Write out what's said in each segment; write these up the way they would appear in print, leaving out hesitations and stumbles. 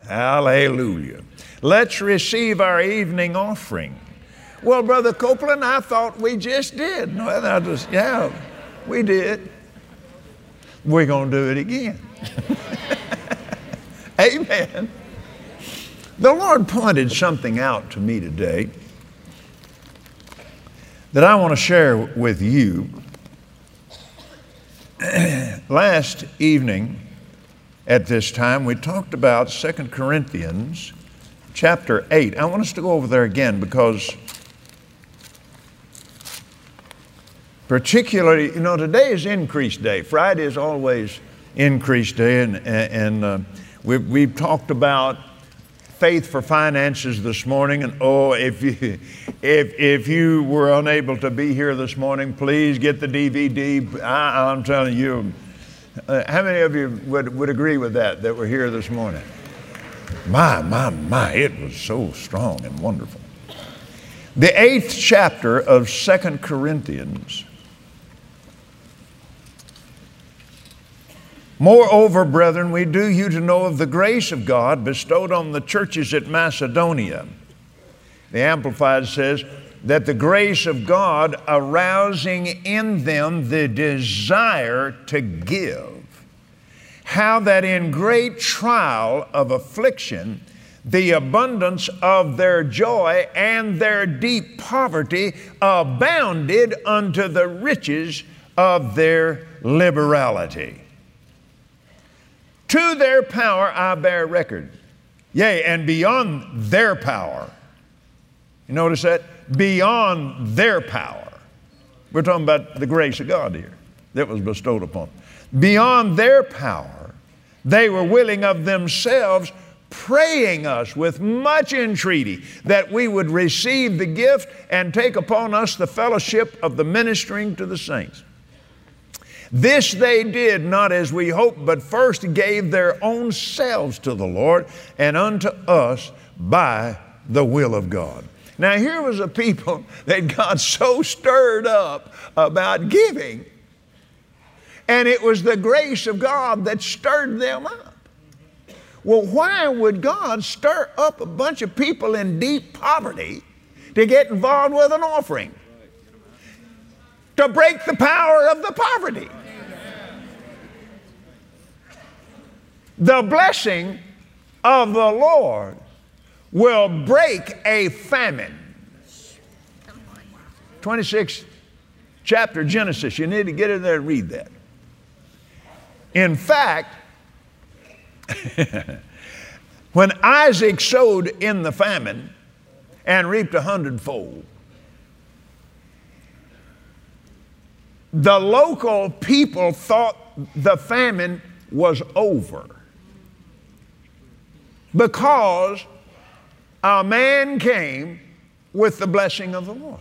Hallelujah. Let's receive our evening offering. Well, Brother Copeland, I thought we just did. Yeah, we did. We're going to do it again. Amen. The Lord pointed something out to me today that I want to share with you. Last evening at this time, we talked about 2 Corinthians chapter 8. I want us to go over there again because particularly, today is increase day. Friday is always increase day, and we've talked about faith for finances this morning. And if you were unable to be here this morning, please get the DVD. I'm telling you, how many of you would agree with that were here this morning? My, it was so strong and wonderful. The 8th chapter of 2 Corinthians. Moreover, brethren, we do you to know of the grace of God bestowed on the churches at Macedonia. The Amplified says that the grace of God arousing in them the desire to give, how that in great trial of affliction, the abundance of their joy and their deep poverty abounded unto the riches of their liberality. To their power I bear record. Yea, and beyond their power. You notice that? Beyond their power. We're talking about the grace of God here that was bestowed upon them. Beyond their power, they were willing of themselves, praying us with much entreaty that we would receive the gift and take upon us the fellowship of the ministering to the saints. This they did not as we hoped, but first gave their own selves to the Lord and unto us by the will of God. Now here was a people that got so stirred up about giving, and it was the grace of God that stirred them up. Well, why would God stir up a bunch of people in deep poverty to get involved with an offering? To break the power of the poverty. The blessing of the Lord will break a famine. 26th chapter Genesis. You need to get in there and read that. In fact, when Isaac sowed in the famine and reaped 100-fold, the local people thought the famine was over because a man came with the blessing of the Lord.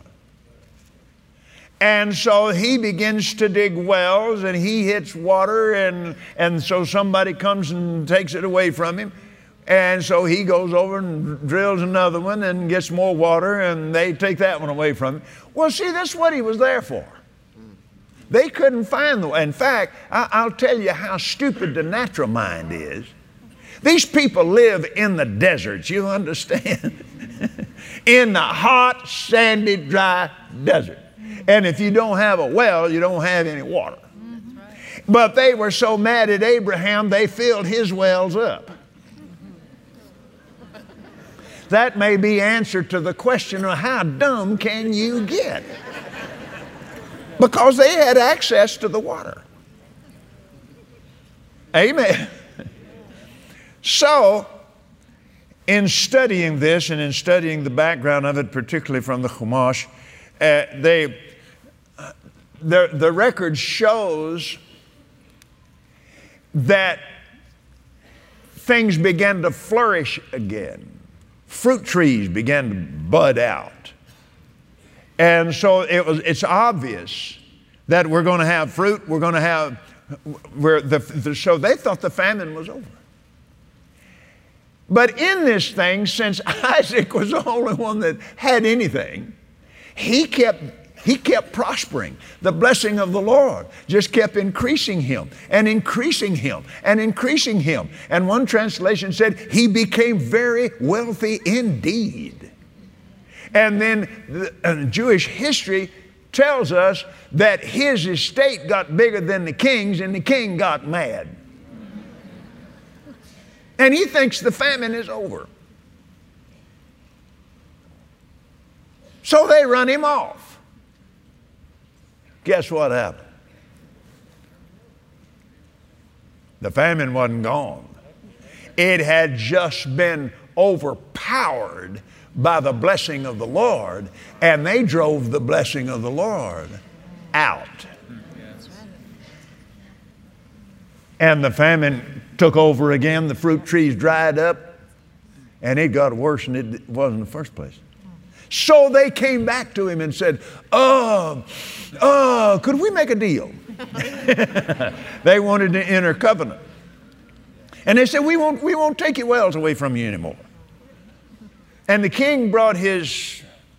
And so he begins to dig wells and he hits water, and so somebody comes and takes it away from him. And so he goes over and drills another one and gets more water, and they take that one away from him. Well, see, that's what he was there for. They couldn't find the way. In fact, I'll tell you how stupid the natural mind is. These people live in the deserts, you understand? In the hot, sandy, dry desert. And if you don't have a well, you don't have any water. But they were so mad at Abraham, they filled his wells up. That may be answer to the question of how dumb can you get? Because they had access to the water. Amen. So, in studying this and in studying the background of it, particularly from the Chumash, the record shows that things began to flourish again. Fruit trees began to bud out. And so it's obvious that we're going to have fruit. We're going to have, so they thought the famine was over. But in this thing, since Isaac was the only one that had anything, he kept he kept prospering. The blessing of the Lord just kept increasing him and increasing him and increasing him. And one translation said, he became very wealthy indeed. And then Jewish history tells us that his estate got bigger than the king's, and the king got mad. And he thinks the famine is over. So they run him off. Guess what happened? The famine wasn't gone. It had just been overpowered by the blessing of the Lord, and they drove the blessing of the Lord out. And the famine took over again. The fruit trees dried up, and it got worse than it was in the first place. So they came back to him and said, could we make a deal? They wanted to enter covenant. And they said, we won't take your wells away from you anymore. And the king brought his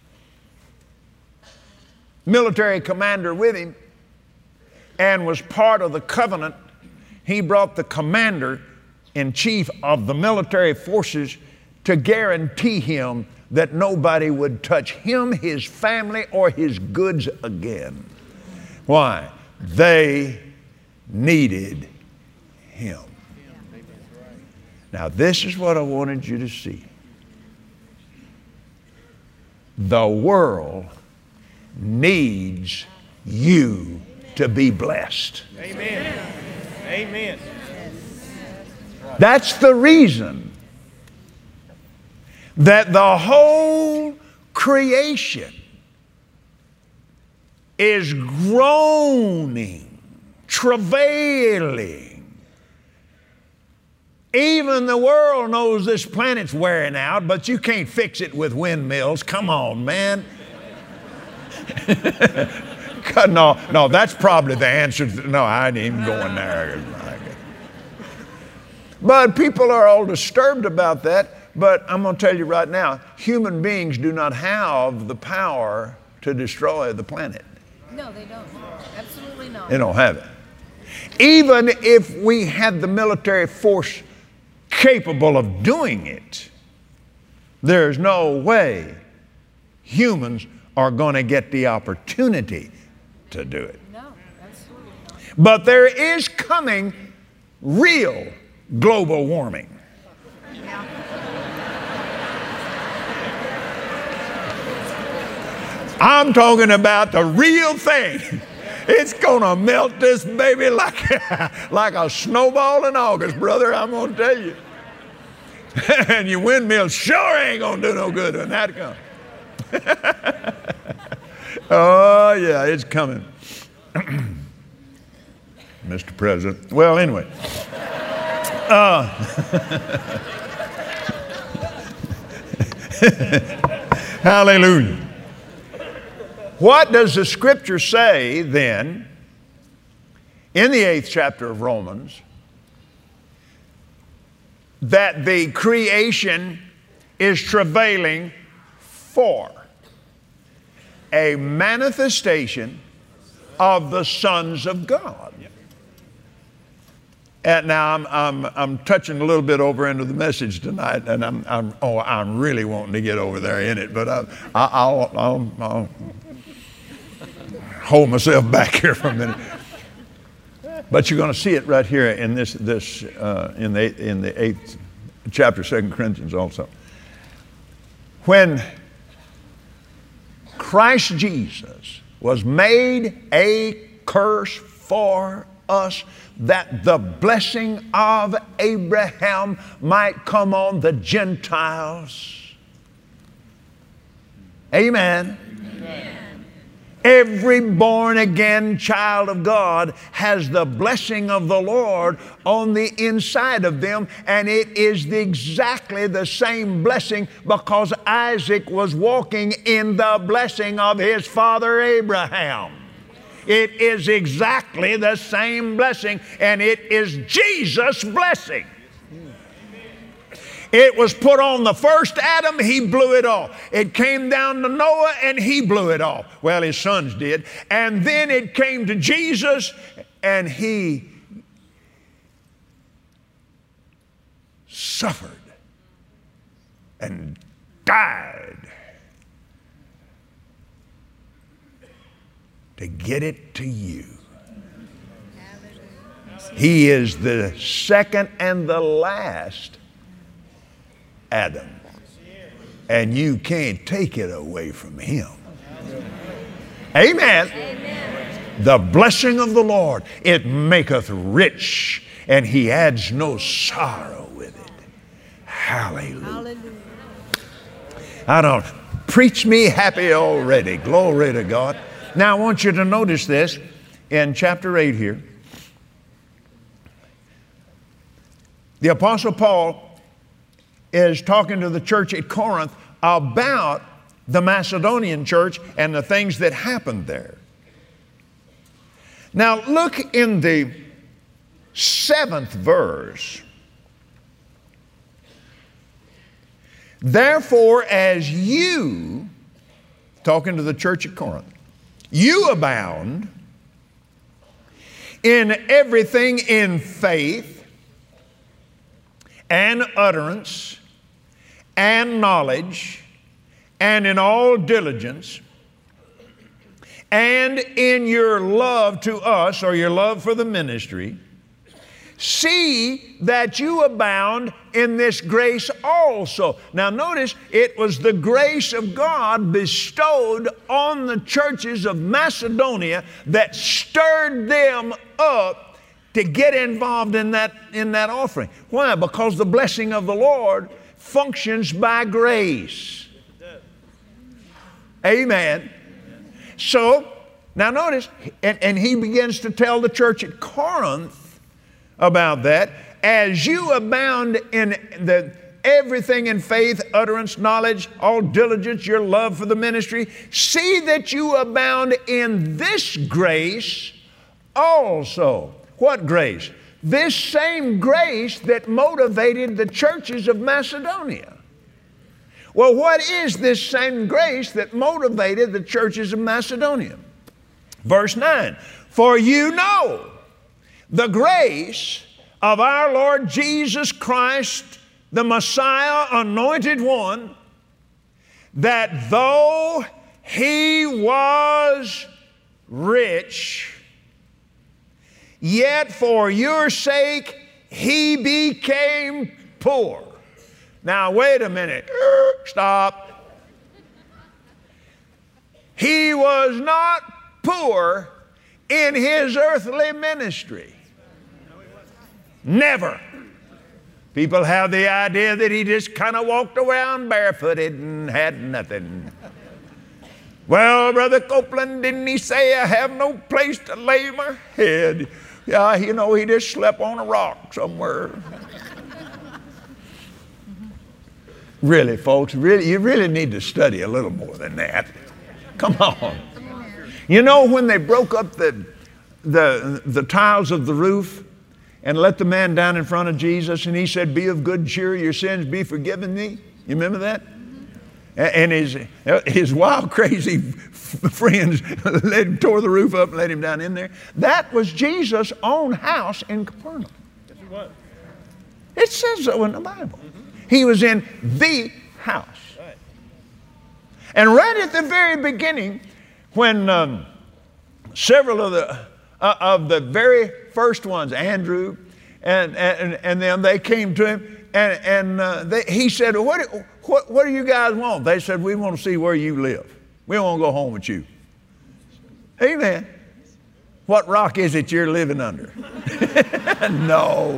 military commander with him and was part of the covenant. He brought the commander-in-chief of the military forces to guarantee him that nobody would touch him, his family, or his goods again. Why? They needed him. Now, this is what I wanted you to see. The world needs you to be blessed. Amen. Amen. That's the reason that the whole creation is groaning, travailing. Even the world knows this planet's wearing out, but you can't fix it with windmills. Come on, man. No, that's probably the answer. No, I ain't even going there. But people are all disturbed about that. But I'm going to tell you right now, human beings do not have the power to destroy the planet. No, they don't. Absolutely not. They don't have it. Even if we had the military force capable of doing it, there's no way humans are going to get the opportunity to do it. No, absolutely not. But there is coming real global warming. I'm talking about the real thing. It's going to melt this baby like a snowball in August, brother, I'm going to tell you. And your windmill sure ain't going to do no good when that comes. Oh, yeah, it's coming. Mr. President. Well, anyway. Hallelujah. What does the scripture say then in the 8th chapter of Romans? That the creation is travailing for a manifestation of the sons of God. And now I'm touching a little bit over into the message tonight, and I'm really wanting to get over there in it, but I'll hold myself back here for a minute. But you're going to see it right here in in the 8th chapter, 2 Corinthians also. When Christ Jesus was made a curse for us, that the blessing of Abraham might come on the Gentiles. Amen. Amen. Every born-again child of God has the blessing of the Lord on the inside of them, and it is exactly the same blessing because Isaac was walking in the blessing of his father Abraham. It is exactly the same blessing, and it is Jesus' blessing. It was put on the first Adam, he blew it off. It came down to Noah and he blew it off. Well, his sons did. And then it came to Jesus and he suffered and died to get it to you. He is the second and the last Adam. And you can't take it away from him. Amen. Amen. The blessing of the Lord, it maketh rich, and he adds no sorrow with it. Hallelujah. Hallelujah. I don't preach me happy already. Glory to God. Now I want you to notice this in chapter 8 here. The Apostle Paul is talking to the church at Corinth about the Macedonian church and the things that happened there. Now look in the 7th verse. Therefore, as you, talking to the church at Corinth, you abound in everything in faith and utterance and knowledge and in all diligence and in your love to us, or your love for the ministry, see that you abound in this grace also. Now notice, it was the grace of God bestowed on the churches of Macedonia that stirred them up to get involved in that offering. Why? Because the blessing of the Lord functions by grace. Amen. So, now notice, and he begins to tell the church at Corinth about that. As you abound in everything in faith, utterance, knowledge, all diligence, your love for the ministry, see that you abound in this grace also. What grace? This same grace that motivated the churches of Macedonia. Well, what is this same grace that motivated the churches of Macedonia? Verse 9, for you know the grace of our Lord Jesus Christ, the Messiah, anointed one, that though he was rich, yet for your sake he became poor. Now, wait a minute. Stop. He was not poor in his earthly ministry. Never. People have the idea that he just kind of walked around barefooted and had nothing. Well, Brother Copeland, didn't he say, I have no place to lay my head? Yeah, you know, he just slept on a rock somewhere. Really, folks, you really need to study a little more than that. Come on. You know, when they broke up the tiles of the roof and let the man down in front of Jesus, and he said, be of good cheer, your sins be forgiven thee. You remember that? And his wild, crazy friends tore the roof up and let him down in there. That was Jesus' own house in Capernaum. Yes, it was. It says so in the Bible. He was in the house. Right. And right at the very beginning, when several of the very first ones, Andrew and them, they came to him, and he said, what do you guys want? They said, we want to see where you live. We don't want to go home with you. Amen. What rock is it you're living under? No.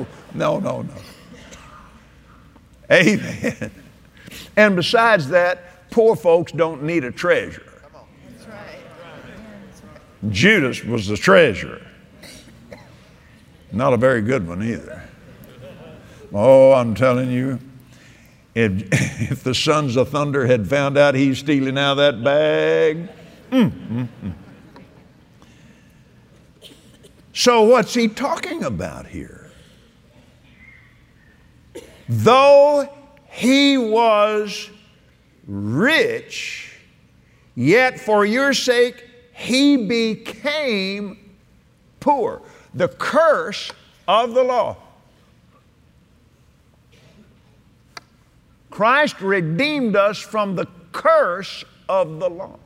Amen. And besides that, poor folks don't need a treasurer. That's right. Judas was the treasurer. Not a very good one either. Oh, I'm telling you, if the sons of thunder had found out he's stealing out of that bag. So what's he talking about here? Though he was rich, yet for your sake he became poor. The curse of the law. Christ redeemed us from the curse of the law,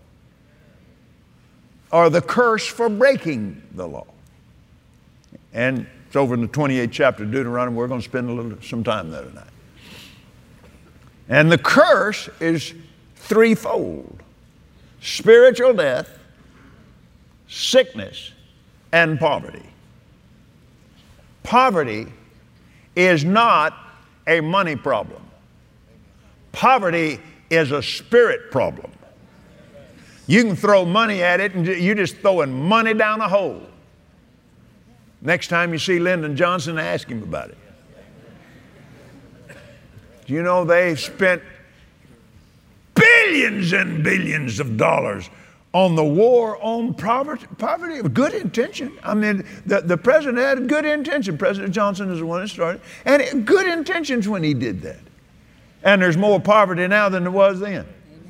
or the curse for breaking the law. And it's over in the 28th chapter of Deuteronomy. We're going to spend some time there tonight. And the curse is threefold: spiritual death, sickness, and poverty. Poverty is not a money problem. Poverty is a spirit problem. You can throw money at it and you're just throwing money down a hole. Next time you see Lyndon Johnson, ask him about it. Do you know they spent billions and billions of dollars on the war on poverty? Good intention. I mean, the president had good intention. President Johnson is the one that started. And good intentions when he did that. And there's more poverty now than there was then.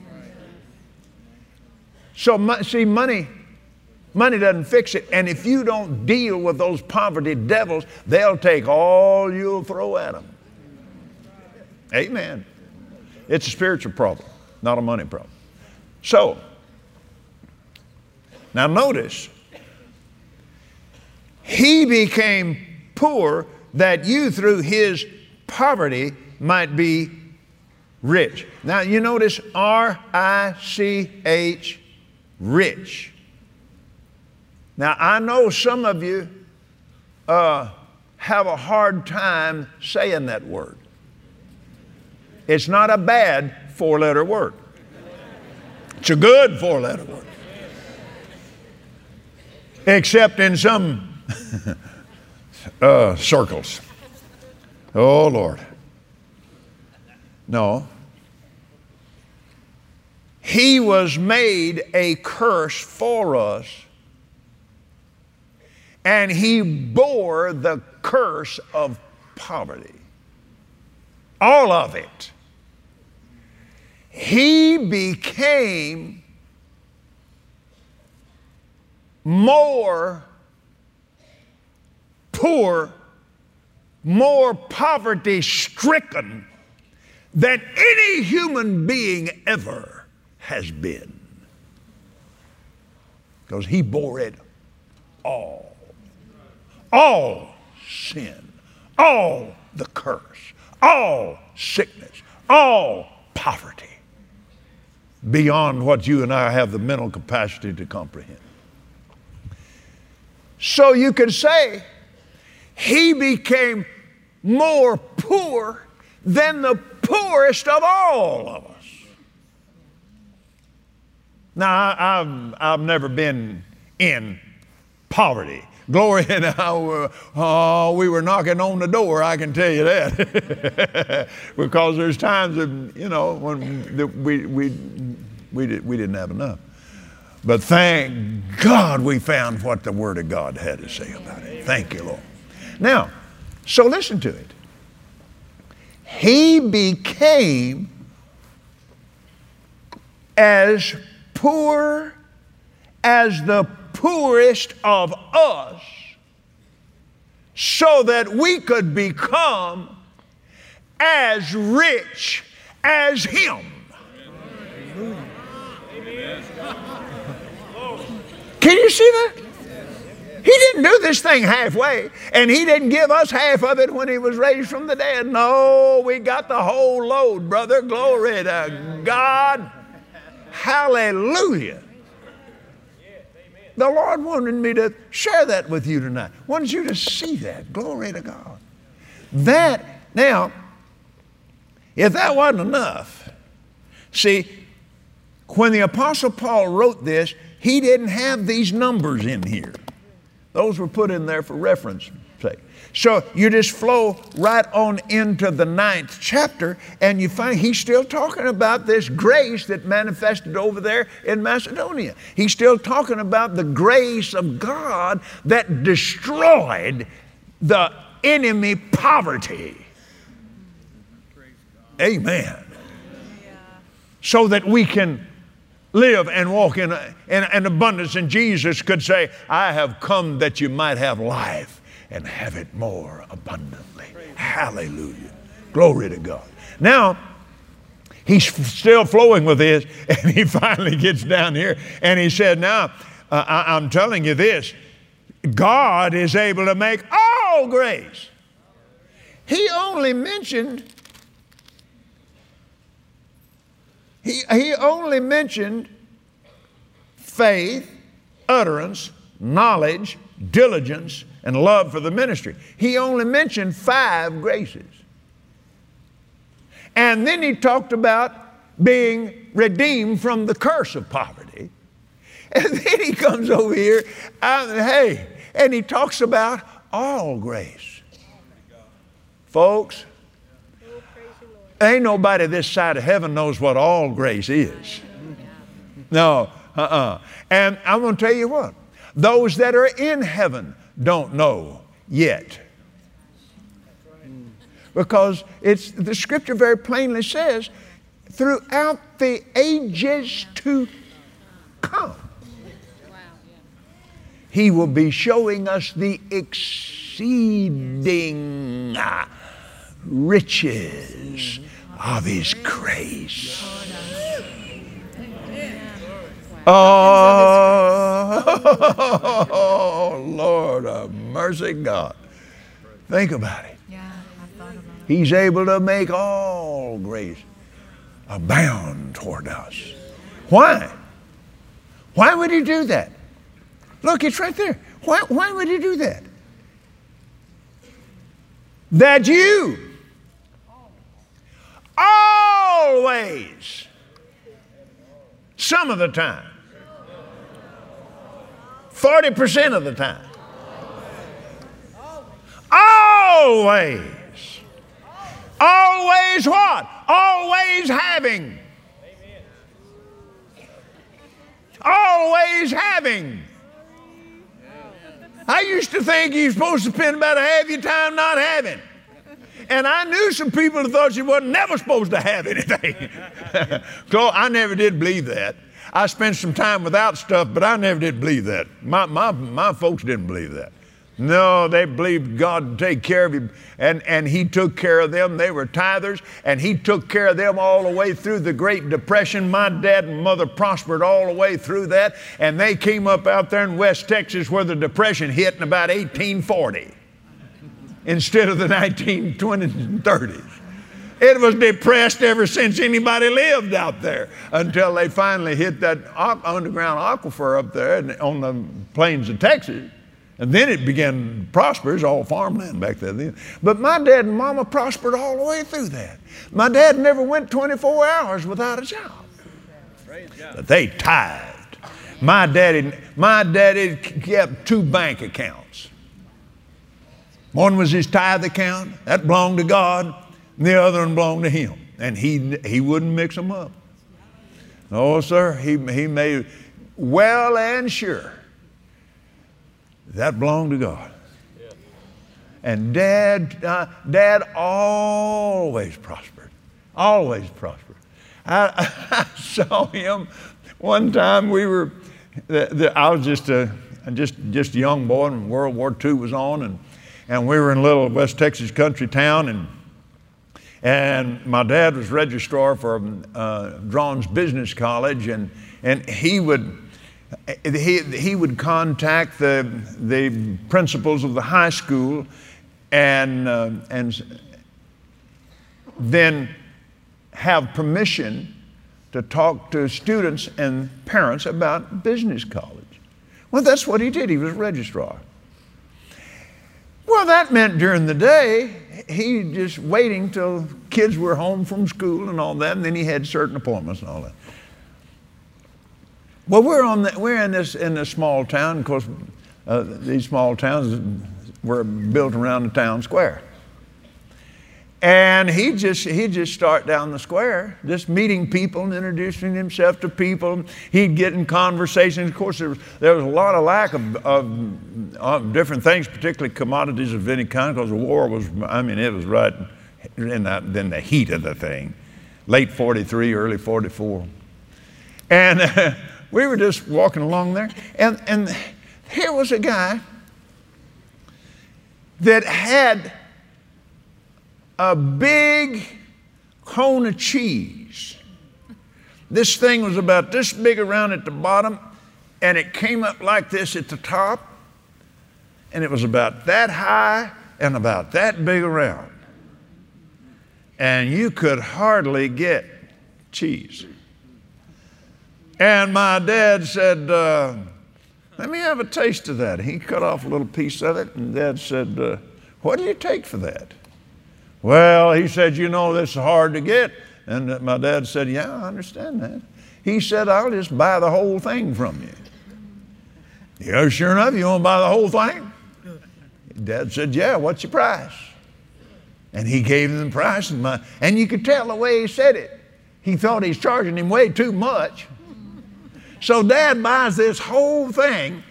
So, see, money doesn't fix it. And if you don't deal with those poverty devils, they'll take all you'll throw at them. Amen. It's a spiritual problem, not a money problem. So, now notice, he became poor that you through his poverty might be rich. Now you notice R-I-C-H, rich. Now I know some of you have a hard time saying that word. It's not a bad four-letter word. It's a good four-letter word. Except in some circles. Oh, Lord. No. He was made a curse for us, and he bore the curse of poverty. All of it. He became more poor, more poverty-stricken than any human being ever has been. Because he bore it all. All sin, all the curse, all sickness, all poverty. Beyond what you and I have the mental capacity to comprehend. So you could say he became more poor than the poorest of all of us. Now, I've never been in poverty. Glory, and we were knocking on the door, I can tell you that. Because there's times when we didn't have enough. But thank God we found what the Word of God had to say about it. Thank you, Lord. Now, so listen to it. He became as poor as the poorest of us, so that we could become as rich as him. Can you see that? He didn't do this thing halfway, and he didn't give us half of it when he was raised from the dead. No, we got the whole load, brother. Glory to God. Hallelujah. The Lord wanted me to share that with you tonight. Wanted you to see that. Glory to God. Now, if that wasn't enough, see, when the Apostle Paul wrote this, he didn't have these numbers in here. Those were put in there for reference sake. So you just flow right on into the 9th chapter, and you find he's still talking about this grace that manifested over there in Macedonia. He's still talking about the grace of God that destroyed the enemy poverty. Amen. So that we can live and walk in an abundance. And Jesus could say, I have come that you might have life and have it more abundantly. Hallelujah. Glory to God. Now, he's still flowing with this, and he finally gets down here and he said, now, I'm telling you this, God is able to make all grace. He only mentioned faith, utterance, knowledge, diligence, and love for the ministry. He only mentioned 5 graces. And then he talked about being redeemed from the curse of poverty. And then he comes over here, and he talks about all grace. Folks, ain't nobody this side of heaven knows what all grace is. No, And I'm going to tell you what, those that are in heaven don't know yet. Because the scripture very plainly says, throughout the ages to come, He will be showing us the exceeding riches of His grace. Oh, Lord of mercy, God. Think about it. He's able to make all grace abound toward us. Why? Why would He do that? Look, it's right there. Why would He do that? That you always, some of the time, 40% of the time, always what? Always having. Always having. I used to think you're supposed to spend about half your time not having. And I knew some people that thought you wasn't never supposed to have anything. So I never did believe that. I spent some time without stuff, but I never did believe that. My folks didn't believe that. No, they believed God would take care of you, and He took care of them. They were tithers, and He took care of them all the way through the Great Depression. My dad and mother prospered all the way through that, and they came up out there in West Texas where the Depression hit in about 1840 instead of the 1920s and 30s. It was depressed ever since anybody lived out there until they finally hit that underground aquifer up there on the plains of Texas. And then it began to prosper. It was all farmland back then. But my dad and mama prospered all the way through that. My dad never went 24 hours without a job. But they tithed. My daddy kept 2 bank accounts. One was his tithe account. That belonged to God. And the other one belonged to him. And he wouldn't mix them up. No, sir. He made well and sure that belonged to God. And Dad always prospered. Always prospered. I saw him one time. I was just a young boy, and World War II was on, and we were in a little West Texas country town, and my dad was registrar for Drawn's Business College, and he would contact the principals of the high school and then have permission to talk to students and parents about business college. Well, that's what he did. He was a registrar. Well, that meant during the day, he just waiting till kids were home from school and all that, and then he had certain appointments and all that. Well, we're in this small town. Of course, these small towns were built around the town square. And he'd just start down the square, just meeting people and introducing himself to people. He'd get in conversations. Of course, there was a lot of lack of different things, particularly commodities of any kind, because the war was, it was right in the heat of the thing, late 43, early 44. And we were just walking along there, and here was a guy that had a big cone of cheese. This thing was about this big around at the bottom, and it came up like this at the top, and it was about that high and about that big around. And you could hardly get cheese. And my dad said, let me have a taste of that. He cut off a little piece of it, and Dad said, what do you take for that? Well, he said, you know, this is hard to get. And my dad said, yeah, I understand that. He said, I'll just buy the whole thing from you. Yeah, sure enough, you want to buy the whole thing? Dad said, yeah, what's your price? And he gave him the price. And you could tell the way he said it. He thought he's charging him way too much. So Dad buys this whole thing.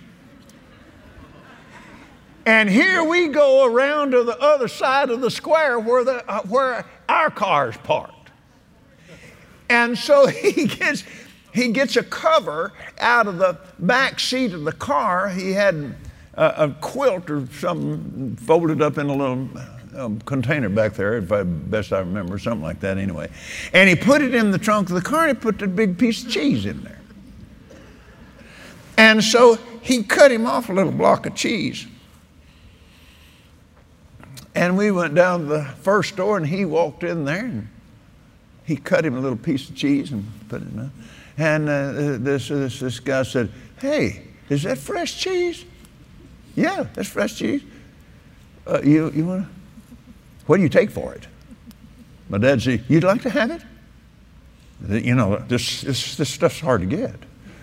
And here we go around to the other side of the square where our car's parked. And so he gets a cover out of the back seat of the car. He had a quilt or something folded up in a little container back there, if best I remember, something like that anyway. And he put it in the trunk of the car, and he put the big piece of cheese in there. And so he cut him off a little block of cheese. And we went down to the first store, and he walked in there, and he cut him a little piece of cheese and put it in there. And this guy said, hey, is that fresh cheese? Yeah, that's fresh cheese. You want to? What do you take for it? My dad said, you'd like to have it? You know, this stuff's hard to get.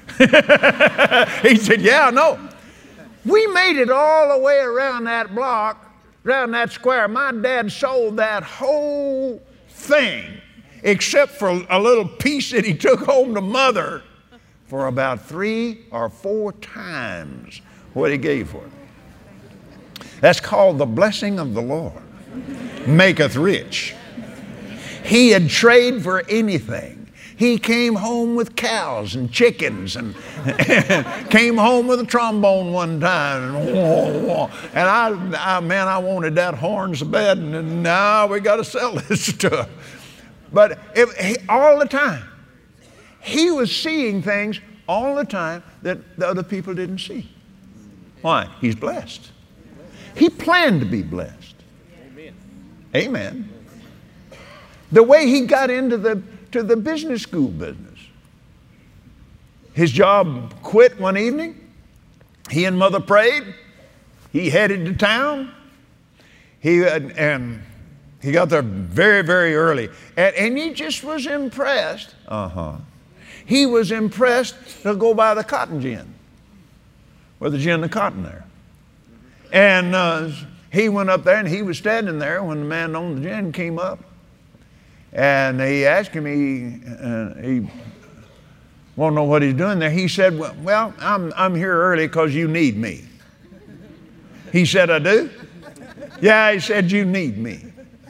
He said, yeah, no. We made it all the way around that block, around that square. My dad sold that whole thing, except for a little piece that he took home to Mother, for about 3 or 4 times what he gave for it. That's called the blessing of the Lord maketh rich. He'd trade for anything. He came home with cows and chickens, and came home with a trombone one time. And I wanted that horn so bad, and now we got to sell this stuff. But all the time, he was seeing things all the time that the other people didn't see. Why? He's blessed. He planned to be blessed. Amen. Amen. The way he got into the business school business. His job quit one evening. He and Mother prayed. He headed to town. He got there very, very early. And he just was impressed. He was impressed to go by the cotton gin, where the gin and cotton there. And he went up there, and he was standing there when the man on the gin came up. And he asked him, he won't know what he's doing there. He said, well, I'm here early because you need me. He said, I do? Yeah, he said, you need me.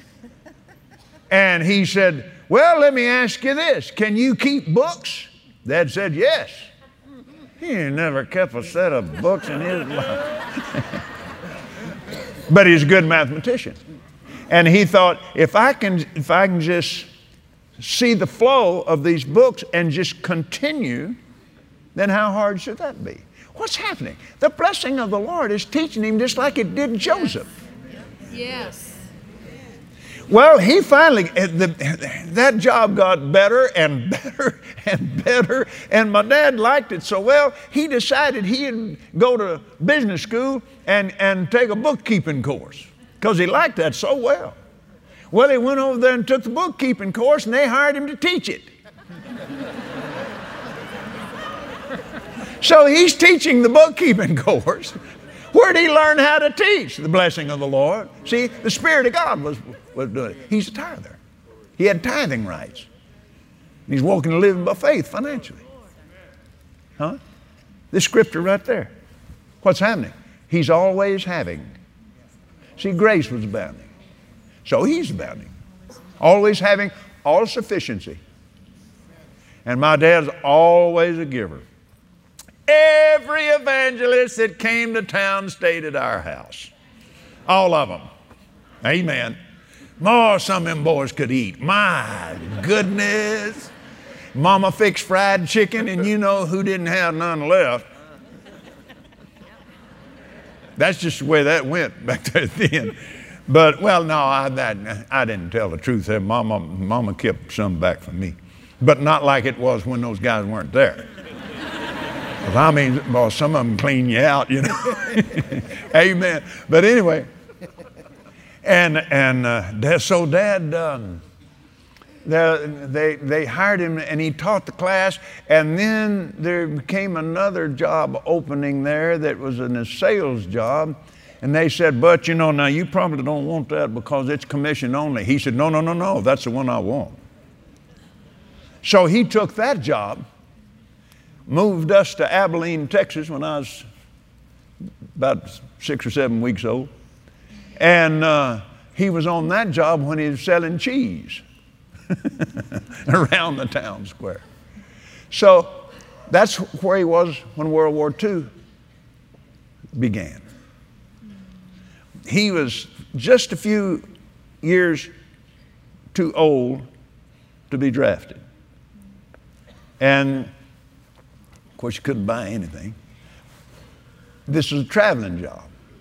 And he said, well, let me ask you this. Can you keep books? Dad said, yes. He ain't never kept a set of books in his life. But he's a good mathematician. And he thought, if I can just see the flow of these books and just continue, then how hard should that be? What's happening? The blessing of the Lord is teaching him just like it did Joseph. Yes. Well, he finally, that job got better and better and better, and my dad liked it so well, he decided he'd go to business school and take a bookkeeping course, because he liked that so well. Well, he went over there and took the bookkeeping course, and they hired him to teach it. So he's teaching the bookkeeping course. Where did he learn how to teach? The blessing of the Lord. See, the Spirit of God was doing it. He's a tither. He had tithing rights. He's walking and living by faith financially. Huh? This scripture right there. What's happening? He's always having. See, grace was abounding. So he's abounding. Always having all sufficiency. And my dad's always a giver. Every evangelist that came to town stayed at our house. All of them. Amen. More some of them boys could eat. My goodness. Mama fixed fried chicken, and you know who didn't have none left. That's just the way that went back there then. But, well, no, I didn't tell the truth there. Mama kept some back for me. But not like it was when those guys weren't there. I mean, well, some of them clean you out, you know. Amen. But anyway, so Dad, they hired him, and he taught the class, and then there became another job opening there that was a sales job, and they said, but you know, now you probably don't want that because it's commission only. He said, no, that's the one I want. So he took that job, moved us to Abilene, Texas when I was about 6 or 7 weeks old, and he was on that job when he was selling cheese around the town square. So that's where he was when World War II began. He was just a few years too old to be drafted. And, of course, you couldn't buy anything. This was a traveling job.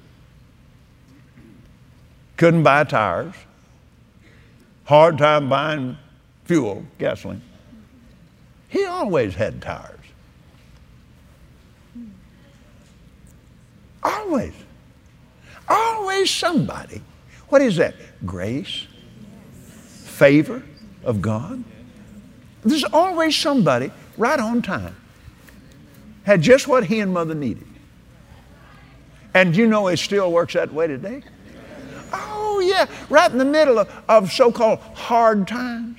Couldn't buy tires. Hard time buying fuel, gasoline. He always had tires. Always. Always somebody. What is that? Grace? Favor of God? There's always somebody right on time. Had just what he and Mother needed. And you know it still works that way today. Oh yeah, right in the middle of so-called hard times.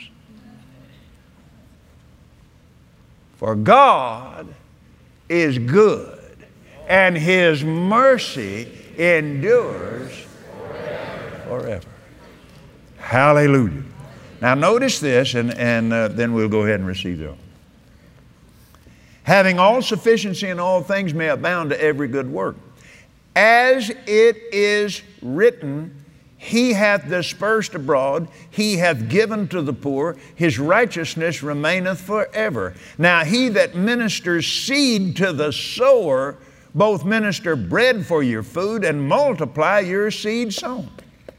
For God is good, and His mercy endures forever. Hallelujah. Now notice this, and then we'll go ahead and receive it. Having all sufficiency in all things may abound to every good work. As it is written, He hath dispersed abroad, He hath given to the poor, His righteousness remaineth forever. Now he that ministers seed to the sower, both minister bread for your food and multiply your seed sown.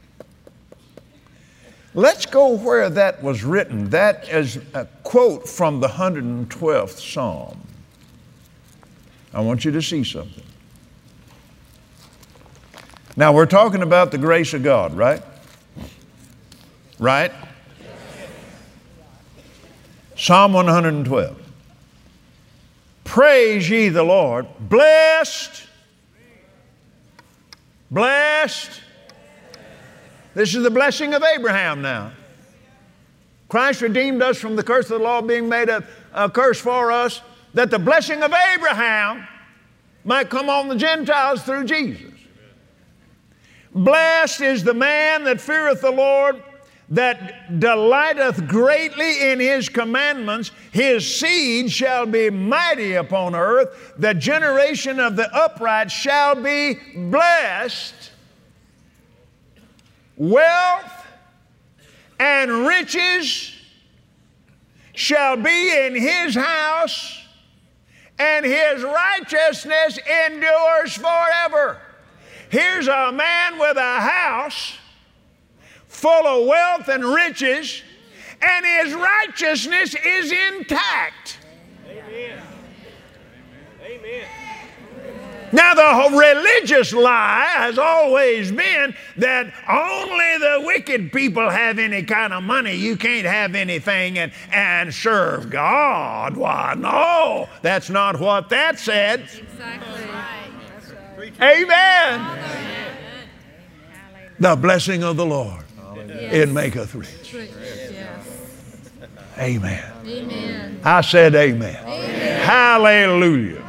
Let's go where that was written. That is a quote from the 112th Psalm. I want you to see something. Now, we're talking about the grace of God, right? Right? Psalm 112. Praise ye the Lord. Blessed. This is the blessing of Abraham now. Christ redeemed us from the curse of the law, being made a curse for us, that the blessing of Abraham might come on the Gentiles through Jesus. Blessed is the man that feareth the Lord, that delighteth greatly in His commandments. His seed shall be mighty upon earth. The generation of the upright shall be blessed. Wealth and riches shall be in his house, and his righteousness endures forever. Here's a man with a house full of wealth and riches, and his righteousness is intact. Amen. Amen. Now, the religious lie has always been that only the wicked people have any kind of money. You can't have anything and serve God. Why, no, that's not what that said. Exactly. Amen. The blessing of the Lord, it maketh rich. Yes. Amen. Amen. I said amen. Amen. Hallelujah.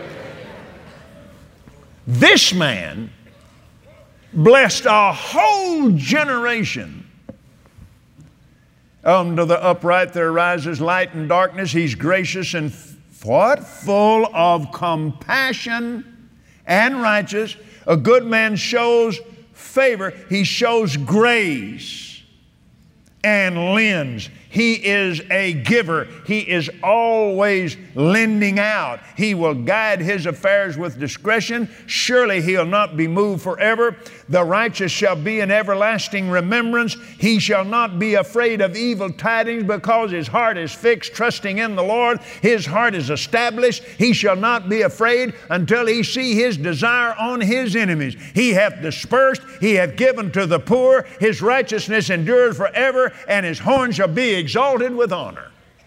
This man blessed a whole generation Unto the upright there arises light and darkness. He's gracious and what? Full of compassion and righteous. A good man shows favor. He shows grace and lends. He is a giver. He is always lending out. He will guide his affairs with discretion. Surely he'll not be moved forever. The righteous shall be in everlasting remembrance. He shall not be afraid of evil tidings, because his heart is fixed, trusting in the Lord. His heart is established. He shall not be afraid until he see his desire on his enemies. He hath dispersed. He hath given to the poor. His righteousness endures forever, and his horn shall be exalted with honor.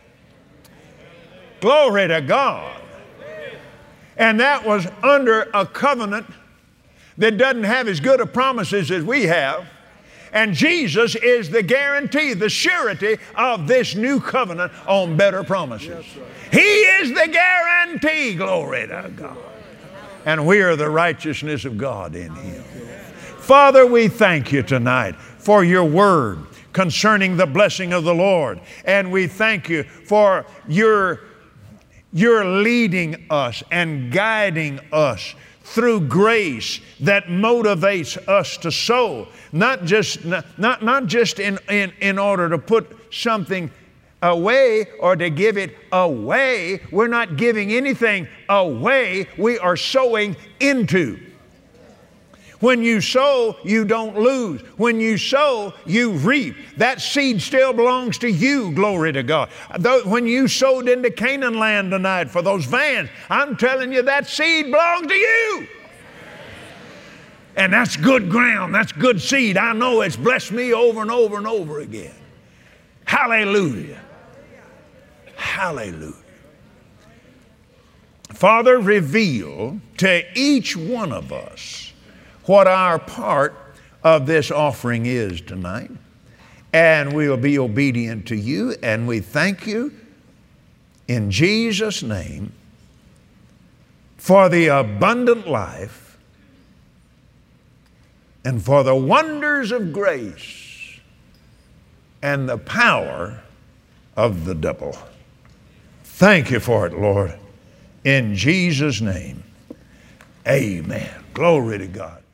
Glory to God. And that was under a covenant that doesn't have as good a promises as we have. And Jesus is the guarantee, the surety of this new covenant on better promises. He is the guarantee, glory to God. And we are the righteousness of God in Him. Father, we thank you tonight for your word concerning the blessing of the Lord. And we thank you for your leading us and guiding us through grace that motivates us to sow, not just in order to put something away or to give it away. We're not giving anything away. We are sowing into. When you sow, you don't lose. When you sow, you reap. That seed still belongs to you, glory to God. When you sowed into Canaan land tonight for those vans, I'm telling you that seed belongs to you. And that's good ground. That's good seed. I know it's blessed me over and over and over again. Hallelujah. Hallelujah. Father, reveal to each one of us what our part of this offering is tonight. And we will be obedient to you, and we thank you in Jesus' name for the abundant life and for the wonders of grace and the power of the double. Thank you for it, Lord. In Jesus' name, amen. Glory to God.